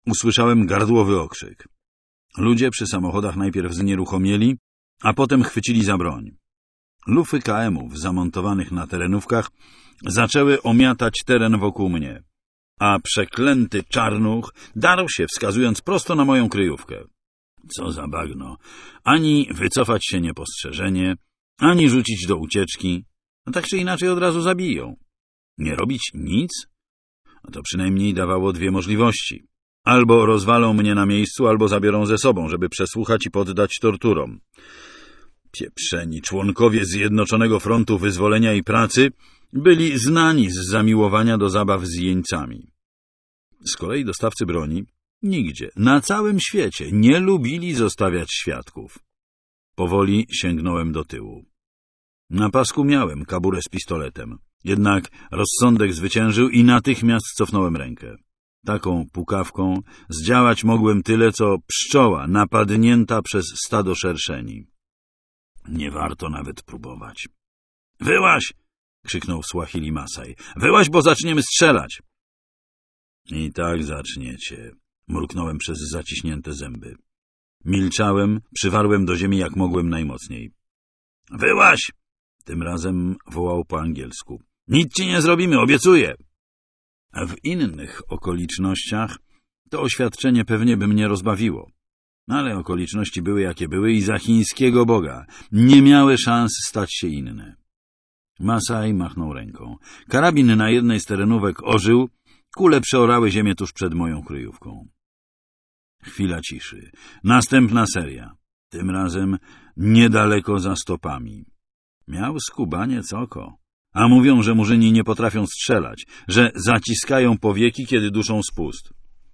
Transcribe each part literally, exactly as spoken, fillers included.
usłyszałem gardłowy okrzyk. Ludzie przy samochodach najpierw znieruchomieli, a potem chwycili za broń. Lufy K M-ów zamontowanych na terenówkach zaczęły omiatać teren wokół mnie, a przeklęty czarnuch darł się, wskazując prosto na moją kryjówkę. Co za bagno! Ani wycofać się niepostrzeżenie, ani rzucić do ucieczki. No tak czy inaczej od razu zabiją. Nie robić nic? No to przynajmniej dawało dwie możliwości. Albo rozwalą mnie na miejscu, albo zabiorą ze sobą, żeby przesłuchać i poddać torturom. Pieprzeni członkowie Zjednoczonego Frontu Wyzwolenia i Pracy byli znani z zamiłowania do zabaw z jeńcami. Z kolei dostawcy broni nigdzie, na całym świecie, nie lubili zostawiać świadków. Powoli sięgnąłem do tyłu. Na pasku miałem kaburę z pistoletem, jednak rozsądek zwyciężył i natychmiast cofnąłem rękę. Taką pukawką zdziałać mogłem tyle, co pszczoła napadnięta przez stado szerszeni. Nie warto nawet próbować. — Wyłaź! — krzyknął w Swahili Masaj. — Wyłaź, bo zaczniemy strzelać! — I tak zaczniecie — mruknąłem przez zaciśnięte zęby. Milczałem, przywarłem do ziemi jak mogłem najmocniej. — Wyłaź! — tym razem wołał po angielsku. — Nic ci nie zrobimy, obiecuję! W innych okolicznościach to oświadczenie pewnie by mnie rozbawiło. Ale okoliczności były jakie były i za chińskiego Boga nie miały szans stać się inne. Masaj machnął ręką. Karabin na jednej z terenówek ożył, kule przeorały ziemię tuż przed moją kryjówką. Chwila ciszy. Następna seria. Tym razem niedaleko za stopami. Miał skubaniec oko. A mówią, że murzyni nie potrafią strzelać, że zaciskają powieki, kiedy duszą spust.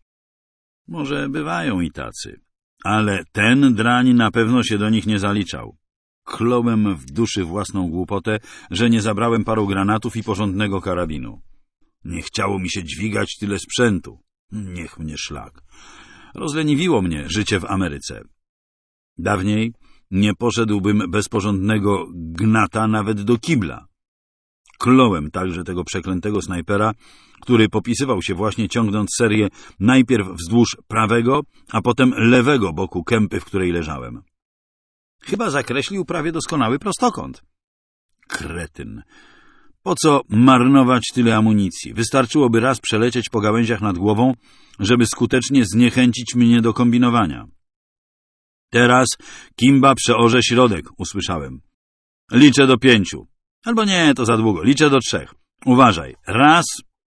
Może bywają i tacy, ale ten drań na pewno się do nich nie zaliczał. Kląłem w duszy własną głupotę, że nie zabrałem paru granatów i porządnego karabinu. Nie chciało mi się dźwigać tyle sprzętu. Niech mnie szlak. Rozleniwiło mnie życie w Ameryce. Dawniej nie poszedłbym bez porządnego gnata nawet do kibla. Kląłem także tego przeklętego snajpera, który popisywał się właśnie ciągnąc serię najpierw wzdłuż prawego, a potem lewego boku kępy, w której leżałem. Chyba zakreślił prawie doskonały prostokąt. Kretyn. Po co marnować tyle amunicji? Wystarczyłoby raz przelecieć po gałęziach nad głową, żeby skutecznie zniechęcić mnie do kombinowania. Teraz Kimba przeorze środek, usłyszałem. Liczę do pięciu. Albo nie, to za długo. Liczę do trzech. Uważaj. Raz.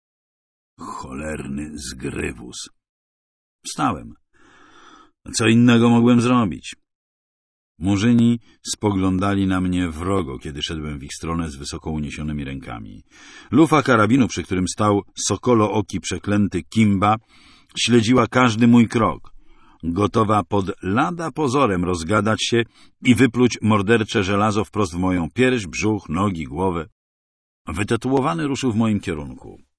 Cholerny zgrywus. Wstałem. Co innego mogłem zrobić? Murzyni spoglądali na mnie wrogo, kiedy szedłem w ich stronę z wysoko uniesionymi rękami. Lufa karabinu, przy którym stał sokolooki przeklęty Kimba, śledziła każdy mój krok, gotowa pod lada pozorem rozgadać się i wypluć mordercze żelazo wprost w moją pierś, brzuch, nogi, głowę. Wytatuowany ruszył w moim kierunku.